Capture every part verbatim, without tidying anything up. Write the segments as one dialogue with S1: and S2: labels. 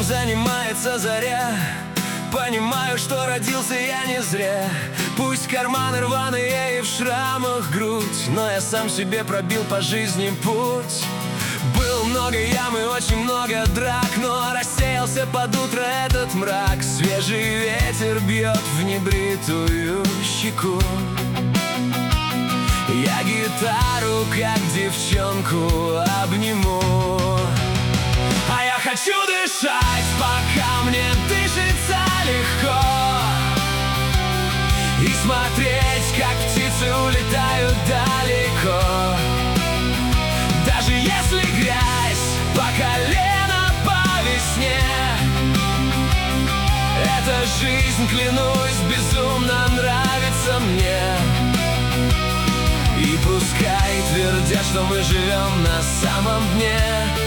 S1: занимается заря. Понимаю, что родился я не зря. Пусть карманы рваные и в шрамах грудь, но я сам себе пробил по жизни путь. Было много ям и очень много драк, но рассеялся под утро этот мрак. Свежий ветер бьет в небритую щеку. Я гитару, как девчонку, обниму. А я хочу дышать, пока мне дышится легко, и смотреть, как птицы улетают далеко. Даже если грязь по колено по весне, эта жизнь, клянусь, безумно нравится мне. И пускай твердят, что мы живем на самом дне,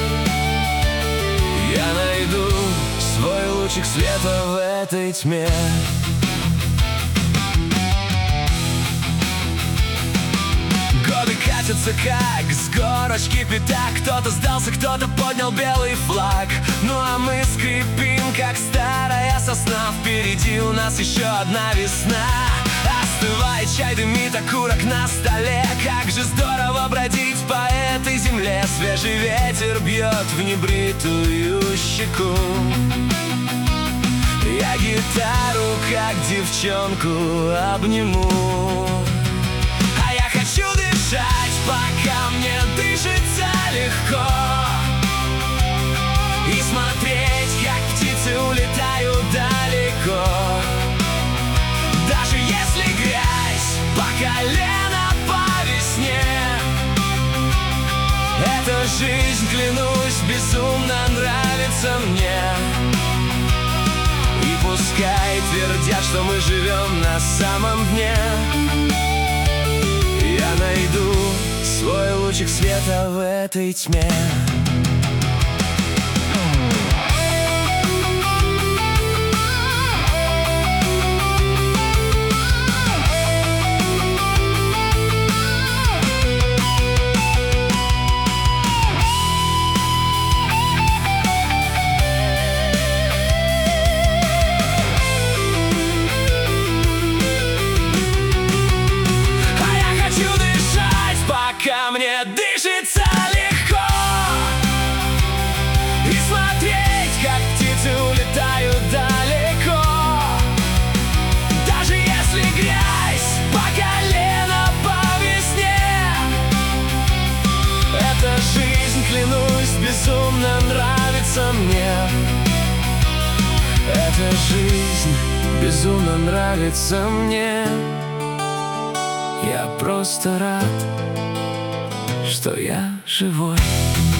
S1: я найду свой лучик света в этой тьме. Годы катятся как с горочки пятак. Кто-то сдался, кто-то поднял белый флаг. Ну а мы скрипим, как старая сосна. Впереди у нас еще одна весна. Остывает чай, дымит окурок на столе. Как же здорово бродить по этой земле. Свежий ветер бьет в небритую щеку. Я гитару, как девчонку, обниму. А я хочу дышать, пока мне дышится легко, и смотреть, как птицы улетают далеко. Даже если грязь по колено по весне, эта жизнь, клянусь, безумно нравится мне. И пускай твердят, что мы живем на самом дне, я найду свой лучик света в этой тьме. Пока мне дышится легко, и смотреть, как птицы улетают далеко. Даже если грязь по колено по весне, эта жизнь, клянусь, безумно нравится мне. Эта жизнь безумно нравится мне. Я просто рад, что я живой.